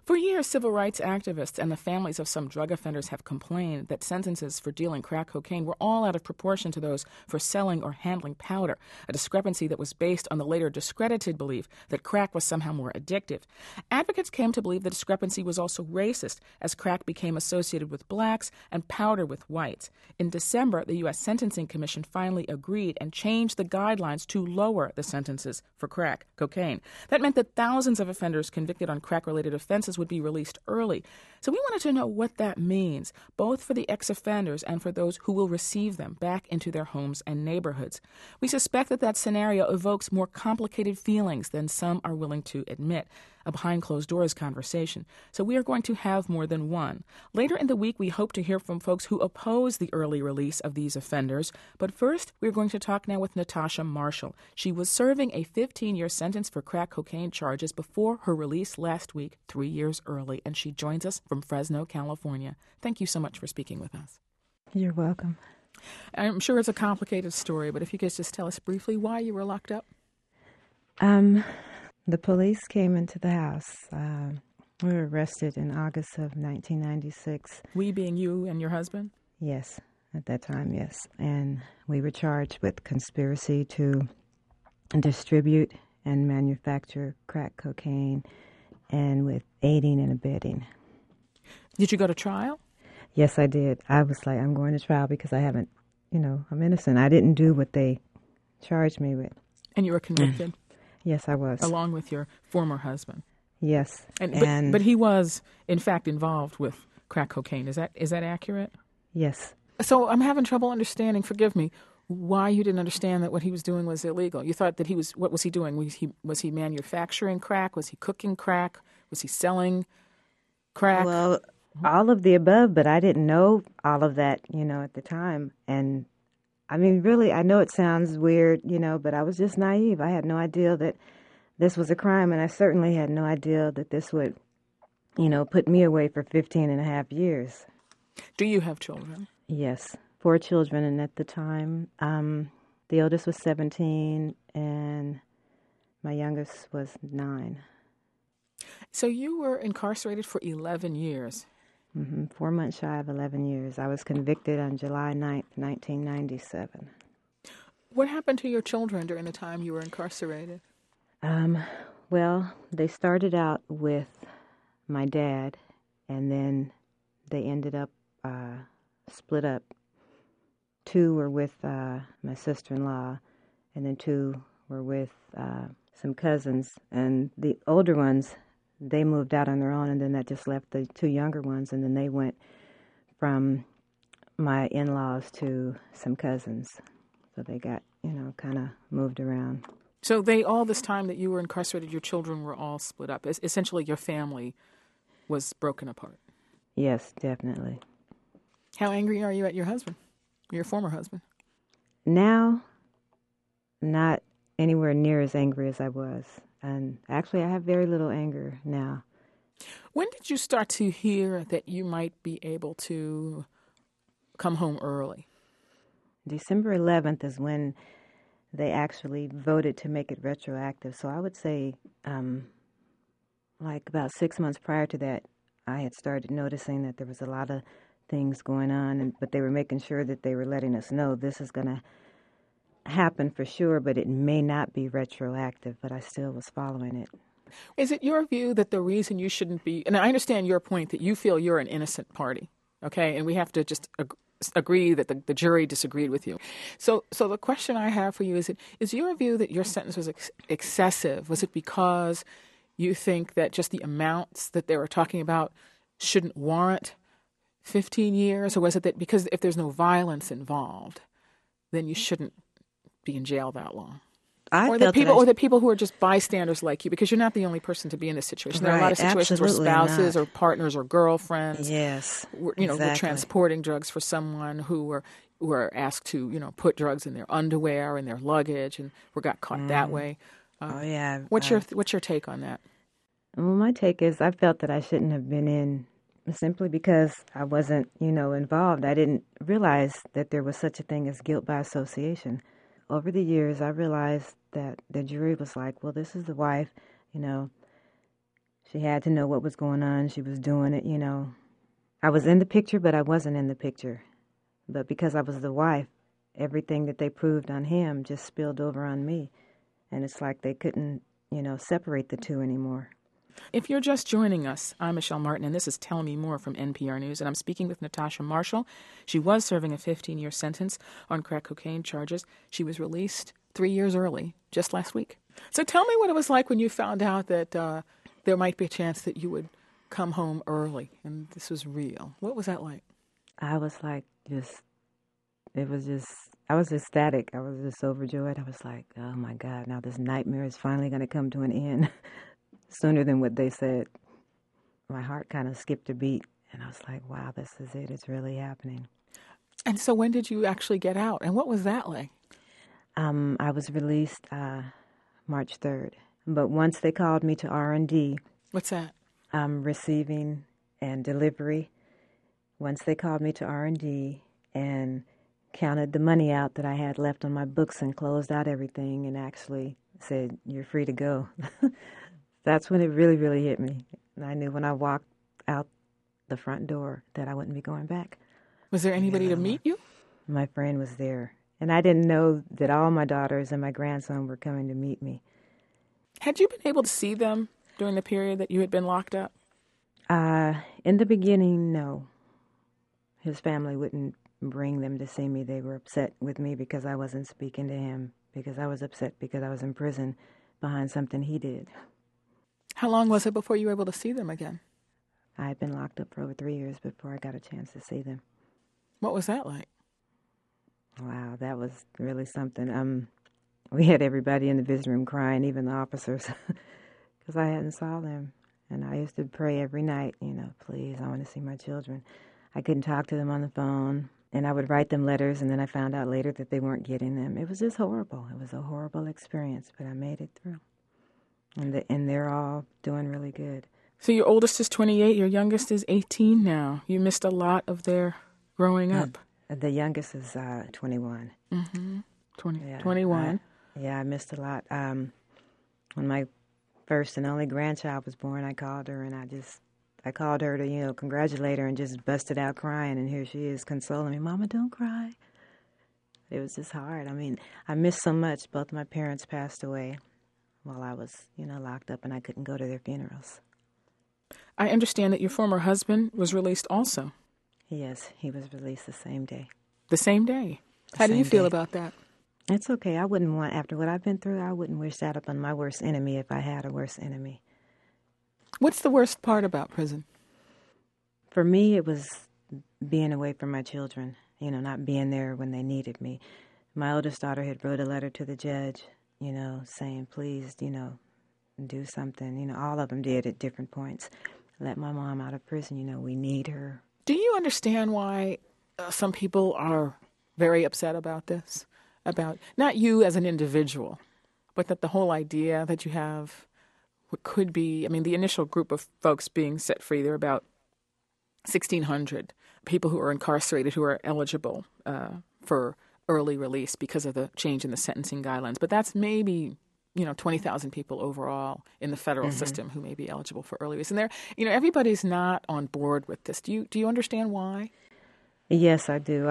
For years, civil rights activists and the families of some drug offenders have complained that sentences for dealing crack cocaine were all out of proportion to those for selling or handling powder, a discrepancy that was based on the later discredited belief that crack was somehow more addictive. Advocates came to believe the discrepancy was also racist, as crack became associated with blacks and powder with whites. In December, the U.S. Sentencing Commission finally agreed and changed the guidelines to lower the sentences for crack cocaine. That meant that thousands of offenders convicted on crack-related offenses would be released early. So we wanted to know what that means, both for the ex-offenders and for those who will receive them back into their homes and neighborhoods. We suspect that scenario evokes more complicated feelings than some are willing to admit, a behind-closed-doors conversation. So we are going to have more than one. Later in the week, we hope to hear from folks who oppose the early release of these offenders. But first, we're going to talk now with Natasha Marshall. She was serving a 15-year sentence for crack cocaine charges before her release last week, 3 years early, and she joins us from Fresno, California. Thank you so much for speaking with us. You're welcome. I'm sure it's a complicated story, but if you could just tell us briefly why you were locked up. The police came into the house. We were arrested in August of 1996. We being you and your husband? Yes, at that time, yes. And we were charged with conspiracy to distribute and manufacture crack cocaine and with aiding and abetting. Did you go to trial? Yes, I did. I was like, I'm going to trial because I haven't, I'm innocent. I didn't do what they charged me with. And you were convicted? Yes, I was. Along with your former husband? Yes. But he was, in fact, involved with crack cocaine. Is that accurate? Yes. So I'm having trouble understanding, forgive me, why you didn't understand that what he was doing was illegal. You thought that what was he doing? Was he manufacturing crack? Was he cooking crack? Was he selling crack? Well, all of the above, but I didn't know all of that, at the time. And I mean, really, I know it sounds weird, but I was just naive. I had no idea that this was a crime, and I certainly had no idea that this would, put me away for 15 and a half years. Do you have children? Yes, 4 children, and at the time, the oldest was 17, and my youngest was 9. So you were incarcerated for 11 years. 4 months shy of 11 years. I was convicted on July 9th, 1997. What happened to your children during the time you were incarcerated? Well, they started out with my dad, and then they ended up split up. 2 were with my sister-in-law, and then 2 were with some cousins. And the older ones, they moved out on their own, and then that just left the 2 younger ones, and then they went from my in-laws to some cousins. So they got, kind of moved around. So all this time that you were incarcerated, your children were all split up. Essentially, your family was broken apart. Yes, definitely. How angry are you at your husband, your former husband? Now, not anywhere near as angry as I was. And actually, I have very little anger now. When did you start to hear that you might be able to come home early? December 11th is when they actually voted to make it retroactive. So I would say like about 6 months prior to that, I had started noticing that there was a lot of things going on, but they were making sure that they were letting us know this is going to happen for sure, but it may not be retroactive, but I still was following it. Is it your view that the reason you shouldn't be, and I understand your point that you feel you're an innocent party, okay, and we have to just agree that the jury disagreed with you. So the question I have for you is your view that your sentence was excessive? Was it because you think that just the amounts that they were talking about shouldn't warrant 15 years, or was it that because if there's no violence involved, then you shouldn't be in jail that long? Or the people who are just bystanders like you, because you're not the only person to be in this situation. There are a lot of situations where spouses or partners or girlfriends, were transporting drugs for someone who were asked to, put drugs in their underwear and their luggage, and got caught that way. What's your take on that? Well, my take is I felt that I shouldn't have been in simply because I wasn't, involved. I didn't realize that there was such a thing as guilt by association. Over the years, I realized that the jury was like, well, this is the wife, She had to know what was going on. She was doing it, you know. I was in the picture, but I wasn't in the picture. But because I was the wife, everything that they proved on him just spilled over on me. And it's like they couldn't, you know, separate the two anymore. If you're just joining us, I'm Michelle Martin, and this is Tell Me More from NPR News, and I'm speaking with Natasha Marshall. She was serving a 15-year sentence on crack cocaine charges. She was released 3 years early, just last week. So tell me what it was like when you found out that there might be a chance that you would come home early, and this was real. What was that like? I was like, I was just ecstatic. I was just overjoyed. I was like, oh my God, now this nightmare is finally going to come to an end sooner than what they said. My heart kind of skipped a beat, and I was like, wow, this is it. It's really happening. And so when did you actually get out, and what was that like? I was released March 3rd. But once they called me to R&D. What's that? Receiving and delivery. Once they called me to R&D and counted the money out that I had left on my books and closed out everything and actually said, you're free to go. That's when it really, really hit me. And I knew when I walked out the front door that I wouldn't be going back. Was there anybody to meet you? My friend was there. And I didn't know that all my daughters and my grandson were coming to meet me. Had you been able to see them during the period that you had been locked up? In the beginning, no. His family wouldn't bring them to see me. They were upset with me because I wasn't speaking to him, because I was upset because I was in prison behind something he did. How long was it before you were able to see them again? I had been locked up for over 3 years before I got a chance to see them. What was that like? Wow, that was really something. We had everybody in the visiting room crying, even the officers, because I hadn't saw them. And I used to pray every night, you know, please, I want to see my children. I couldn't talk to them on the phone, and I would write them letters, and then I found out later that they weren't getting them. It was just horrible. It was a horrible experience, but I made it through. And they're all doing really good. So your oldest is 28, your youngest is 18 now. You missed a lot of their growing up. The youngest is 21. Mm-hmm. 21. I missed a lot. When my first and only grandchild was born, I called her, and I called her to, you know, congratulate her and just busted out crying. And here she is consoling me, Mama, don't cry. It was just hard. I mean, I missed so much. Both my parents passed away while I was, you know, locked up, and I couldn't go to their funerals. I understand that your former husband was released also. Yes, he was released the same day. The same day? How do you feel about that? It's okay. I wouldn't want, after what I've been through, I wouldn't wish that upon my worst enemy if I had a worst enemy. What's the worst part about prison? For me, it was being away from my children, you know, not being there when they needed me. My oldest daughter had wrote a letter to the judge, you know, saying, please, you know, do something. You know, all of them did at different points. Let my mom out of prison, you know, we need her. Do you understand why some people are very upset about this? About not you as an individual, but that the whole idea that you have what could be, I mean, the initial group of folks being set free, there are about 1,600 people who are incarcerated who are eligible for early release because of the change in the sentencing guidelines. But that's maybe, you know, 20,000 people overall in the federal system who may be eligible for early release. And there, you know, everybody's not on board with this. Do you understand why? Yes, I do.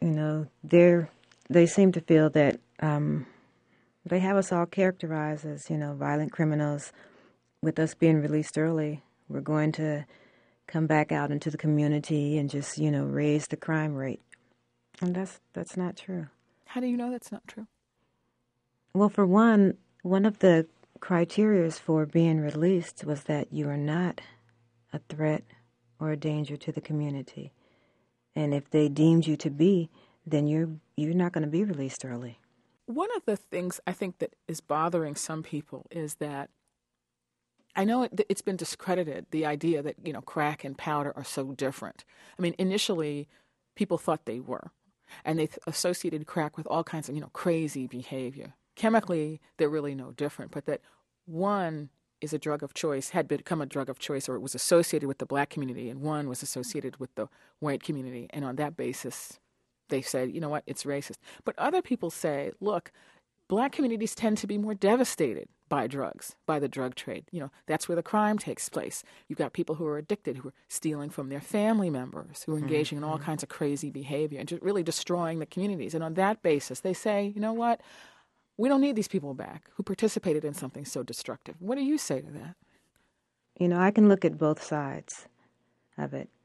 They seem to feel that they have us all characterized as, you know, violent criminals. With us being released early, we're going to come back out into the community and just, you know, raise the crime rate. And that's not true. How do you know that's not true? Well, for one of the criteria for being released was that you are not a threat or a danger to the community. And if they deemed you to be, then you're not going to be released early. One of the things I think that is bothering some people is that I know it's been discredited, the idea that, you know, crack and powder are so different. I mean, initially, people thought they were, and they associated crack with all kinds of, you know, crazy behavior. Chemically, they're really no different, but that one is a drug of choice, had become a drug of choice, or it was associated with the black community, and one was associated with the white community. And on that basis, they said, you know what, it's racist. But other people say, look, Black communities tend to be more devastated by drugs, by the drug trade. That's where the crime takes place. You've got people who are addicted, who are stealing from their family members, who are engaging in all kinds of crazy behavior and just really destroying the communities. And on that basis, they say, you know what? We don't need these people back who participated in something so destructive. What do you say to that? I can look at both sides of it,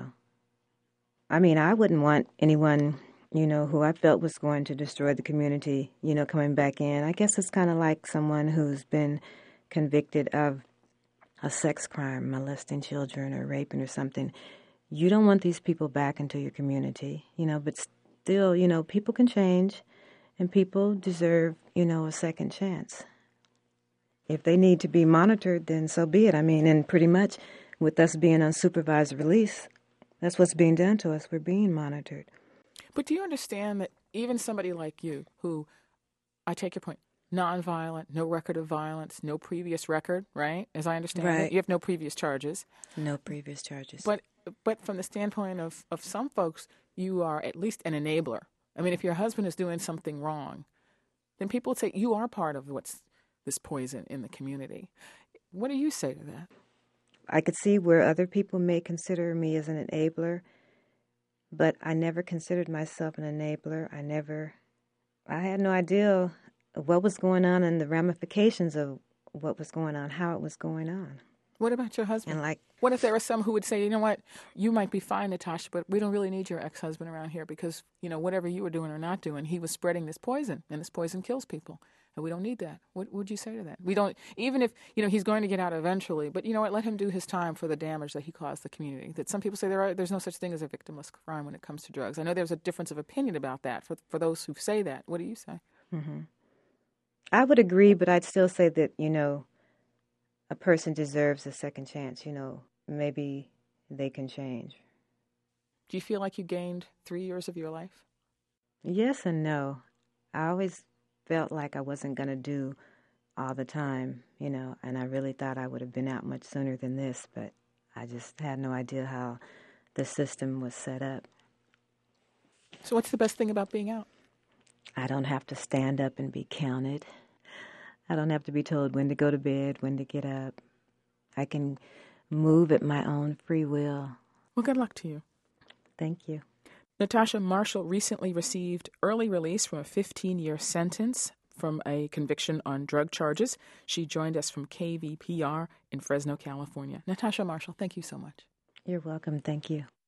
I mean, I wouldn't want anyone, who I felt was going to destroy the community, coming back in. I guess it's kind of like someone who's been convicted of a sex crime, molesting children or raping or something. You don't want these people back into your community, but still, people can change and people deserve, a second chance. If they need to be monitored, then so be it. I mean, and pretty much with us being on supervised release, that's what's being done to us. We're being monitored. But do you understand that even somebody like you, who, I take your point, nonviolent, no record of violence, no previous record, right? As I understand it, you have no previous charges. No previous charges. But from the standpoint of some folks, you are at least an enabler. I mean, if your husband is doing something wrong, then people would say you are part of what's this poison in the community. What do you say to that? I could see where other people may consider me as an enabler, but I never considered myself an enabler. I had no idea what was going on and the ramifications of what was going on, how it was going on. What about your husband? And what if there are some who would say, you know what, you might be fine, Natasha, but we don't really need your ex-husband around here because, whatever you were doing or not doing, he was spreading this poison, and this poison kills people. And we don't need that. What would you say to that? We don't, even if, he's going to get out eventually, but you know what, let him do his time for the damage that he caused the community. That some people say there's no such thing as a victimless crime when it comes to drugs. I know there's a difference of opinion about that for those who say that. What do you say? Mm-hmm. I would agree, but I'd still say that, a person deserves a second chance. Maybe they can change. Do you feel like you gained 3 years of your life? Yes and no. I always felt like I wasn't going to do all the time, and I really thought I would have been out much sooner than this, but I just had no idea how the system was set up. So what's the best thing about being out? I don't have to stand up and be counted. I don't have to be told when to go to bed, when to get up. I can move at my own free will. Well, good luck to you. Thank you. Natasha Marshall recently received early release from a 15-year sentence from a conviction on drug charges. She joined us from KVPR in Fresno, California. Natasha Marshall, thank you so much. You're welcome. Thank you.